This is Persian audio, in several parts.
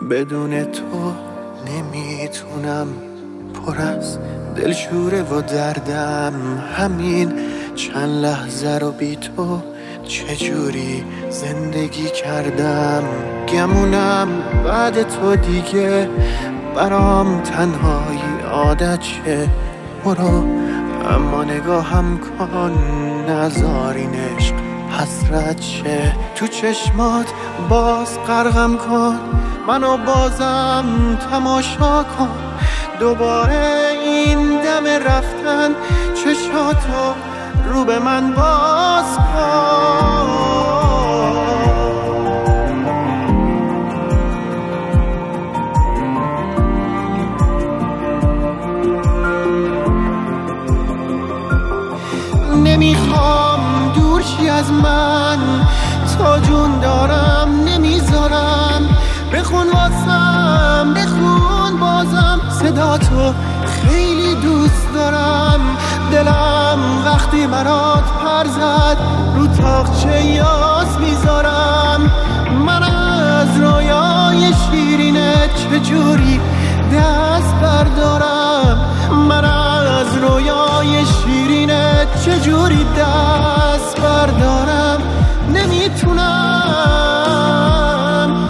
بدون تو نمیتونم، پر از دلشوره و دردم. همین چند لحظه رو بی تو چجوری زندگی کردم. گمونم بعد تو دیگه برام تنهایی عادت شه. برو اما نگاهم کن، نذار این عشق حسرت شه. تو چشمات باز غرقم کن، منو بازم تماشا کن. دوباره این دم رفتن چشاتو رو به من باز کن. نمیخوام دور شی از من، تا جون دارم نمیذارم. بخون واسم، بخون بازم، صدا تو خیلی دوست دارم. دلم وقتی برات پر زد رو تاقچه یاس میذارم. من از رویای شیرینت چجوری دست بردارم. من از رویای شیرینت چجوری دست بردارم. نمیتونم،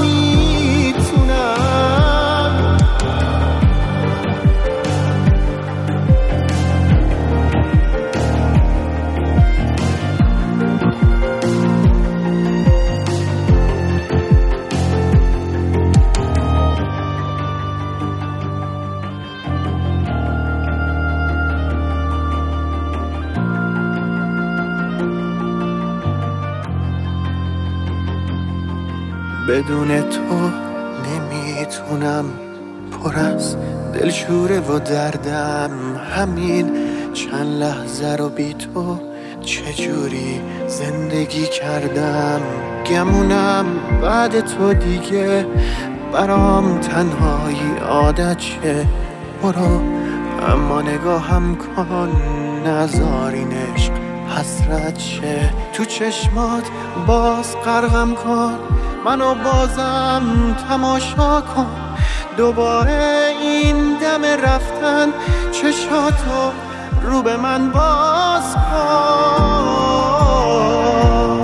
نمیتونم. بدون تو نمیتونم، پر از دلشوره و دردم. همین چند لحظه رو بی تو چجوری زندگی کردم. گمونم بعد تو دیگه برام تنهایی عادت شه. برو اما نگاهم کن، نذار این عشق حسرت شه. تو چشمات باز غرقم کن، منو بازم تماشا کن. دوباره این دم رفتن چشاتو رو به من باز کن.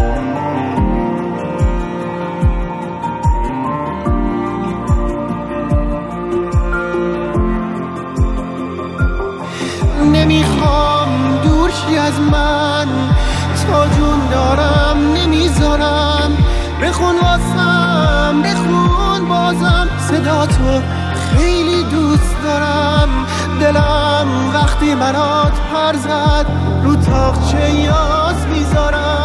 نمیخوام دور شی از من، تا جون دارم نمیذارم. بخون واسم، بخون بازم، صدا تو خیلی دوست دارم. دلم وقتی برات پر زد رو تاقچه یاس میذارم.